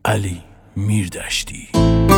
علی میردشتی.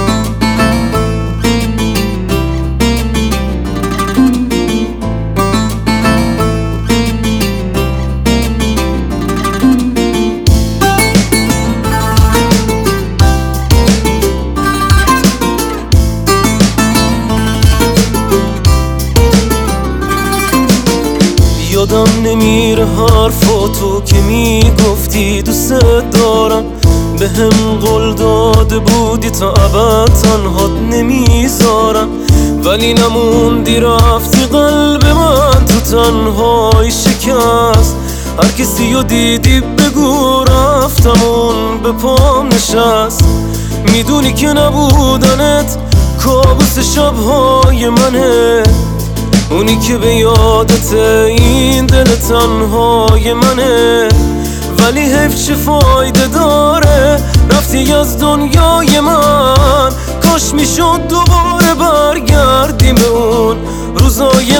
یادم نمیره حرفاتو که میگفتی دوست دارم، به هم قول داده بودی تا ابد تنهات نمیذارم، ولی نموندی رفتی قلب من تو تنهایی شکست. هر کسی رو دیدی بگو رفتم اون به پام نشست. میدونی که نبودنت کابوس شبهای منه، اونی که به یادت این دل تنهای منه، ولی حیف چه فایده داره رفتی از دنیای من. کاش میشد دوباره برگردیم به اون روزای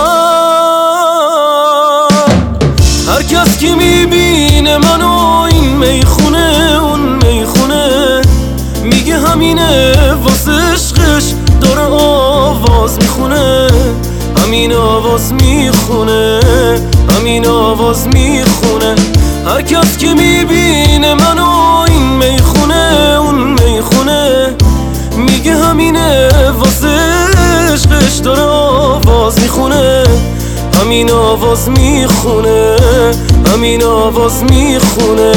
قبل. هر کس که میبینه منو این میخونه اون میخونه، میگه همینه واسه عشقش داره آواز میخونه، همین آواز میخونه، همین آواز میخونه. هر کس که میبینه منو این میخونه اون میخونه، میگه همینه واسه عشقش داره آواز میخونه، همین آواز میخونه، همین آواز میخونه.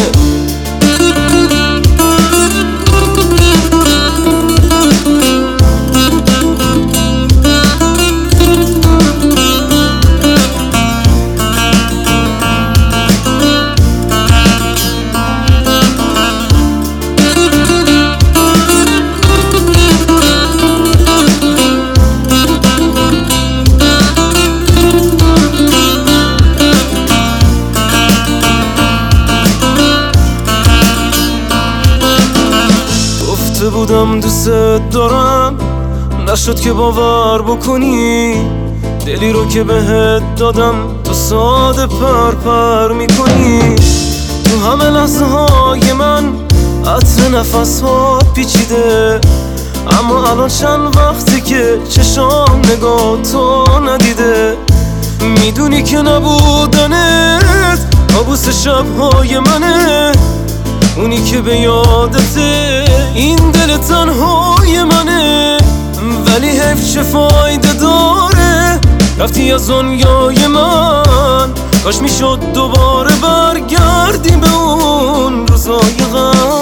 بودم دوست دارم، نشد که باور بکنی، دلی رو که بهت دادم تو ساده پر میکنی. تو همه لحظه های من عطر نفس ها پیچیده، اما الان چند وقتی که چشام نگاه تو ندیده. میدونی که نبودنت کابوس شبهای منه، اونی که به یادت این دل تنهای منه، ولی حیف چه فایده داره رفتی از دنیای من. کاش میشد دوباره برگردیم به اون روزای قبل.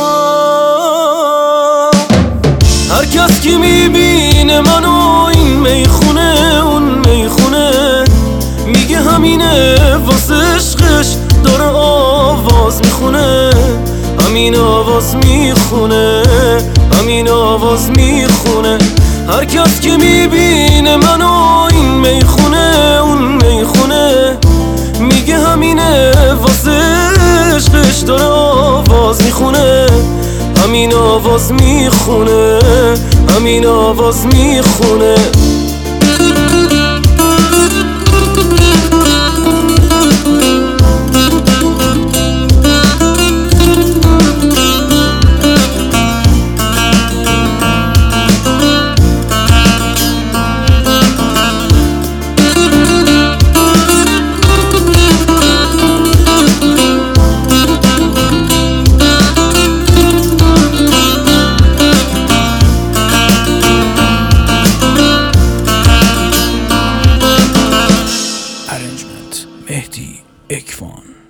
هر کس که میبینه منو این میخونه اون میخونه، میگه همینه واسه عشقش داره آواز میخونه، همین آواز میخونه، همین آواز میخونه. هر کس که میبینه منو این میخونه اون میخونه، میگه همینه واسه عشقش داره آواز میخونه، همین آواز میخونه، همین آواز میخونه. مهدی اکوان.